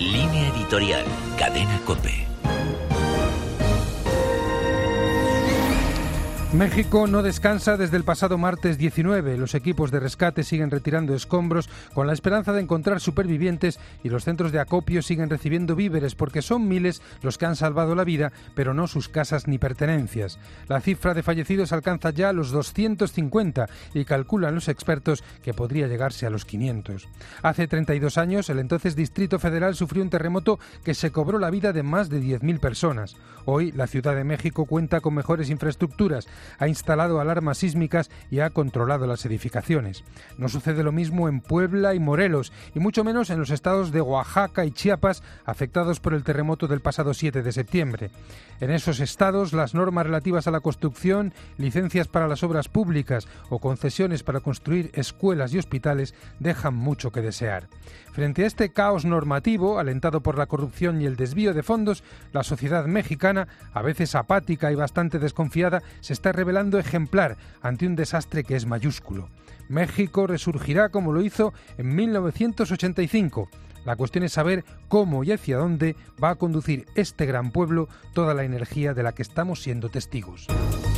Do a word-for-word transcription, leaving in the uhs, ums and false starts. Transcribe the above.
Línea editorial, Cadena COPE. México no descansa desde el pasado martes diecinueve. Los equipos de rescate siguen retirando escombros con la esperanza de encontrar supervivientes y los centros de acopio siguen recibiendo víveres porque son miles los que han salvado la vida, pero no sus casas ni pertenencias. La cifra de fallecidos alcanza ya los doscientos cincuenta y calculan los expertos que podría llegarse a los quinientos. Hace treinta y dos años, el entonces Distrito Federal sufrió un terremoto que se cobró la vida de más de diez mil personas. Hoy, la Ciudad de México cuenta con mejores infraestructuras, ha instalado alarmas sísmicas y ha controlado las edificaciones. No sucede lo mismo en Puebla y Morelos, y mucho menos en los estados de Oaxaca y Chiapas, afectados por el terremoto del pasado siete de septiembre. En esos estados, las normas relativas a la construcción, licencias para las obras públicas o concesiones para construir escuelas y hospitales dejan mucho que desear. Frente a este caos normativo, alentado por la corrupción y el desvío de fondos, la sociedad mexicana, a veces apática y bastante desconfiada, se está revelando ejemplar ante un desastre que es mayúsculo. México resurgirá como lo hizo en mil novecientos ochenta y cinco. La cuestión es saber cómo y hacia dónde va a conducir este gran pueblo toda la energía de la que estamos siendo testigos.